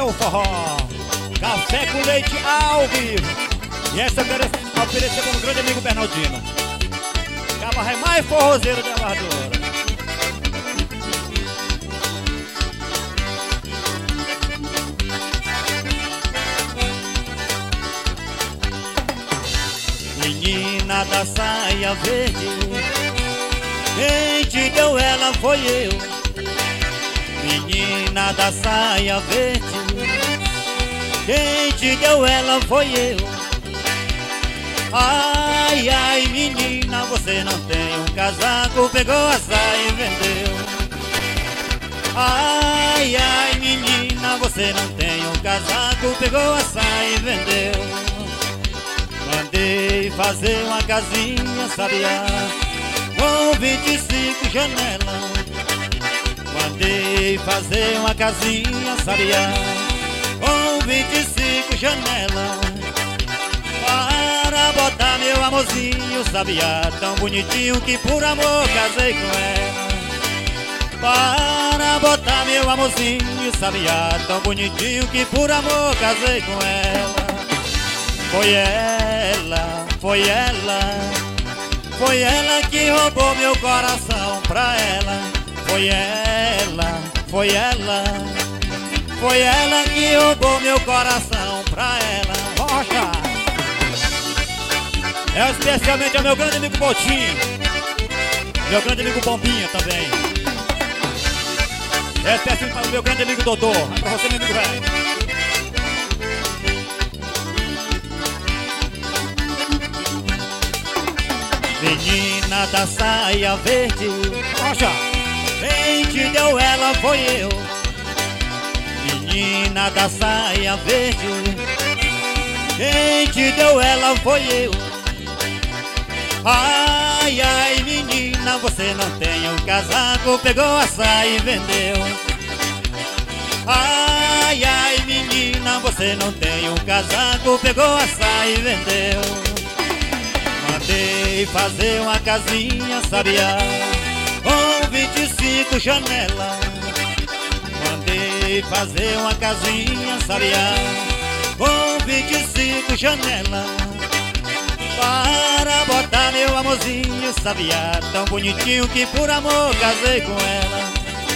o forró. Café com leite ao vivo. E essa eu quero oferecer para um grande amigo Bernardino. Cabaré mais forrozeiro de Avardoura. Menina da saia verde, quem te deu ela foi eu. Menina da saia verde, quem te deu ela foi eu. Ai, ai, menina, você não tem um casaco, pegou a saia e vendeu. Ai, ai, menina, você não tem um casaco, pegou a saia e vendeu. Mandei fazer uma casinha sabiá com 25 janelas. Mandei fazer uma casinha sabiá com 25 janelas, para botar meu amorzinho sabiá tão bonitinho que por amor casei com ela. Para botar meu amorzinho sabiá tão bonitinho que por amor casei com ela. Foi ela, foi ela, foi ela que roubou meu coração pra ela. Foi ela, foi ela, foi ela que roubou meu coração pra ela. Rocha! É especialmente ao meu grande amigo Botinho, meu grande amigo Bombinha também. É especialmente para o meu grande amigo Dodô. É pra você, meu amigo velho. Menina da saia verde, rocha, quem te deu ela foi eu. Menina da saia verde, quem te deu ela foi eu. Ai, ai, menina, você não tem um casaco, pegou a saia e vendeu. Ai, ai, menina, você não tem um casaco, pegou a saia e vendeu. Mandei fazer uma casinha sabiá com 25 janelas. Mandei fazer uma casinha sabiá com 25 janelas, para botar meu amorzinho sabiá tão bonitinho que por amor casei com ela.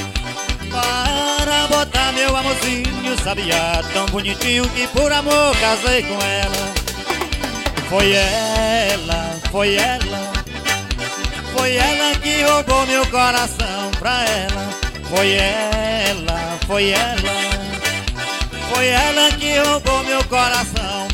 Para botar meu amorzinho sabiá tão bonitinho que por amor casei com ela. Foi ela, foi ela, foi ela que roubou meu coração pra ela. Foi ela, foi ela, foi ela que roubou meu coração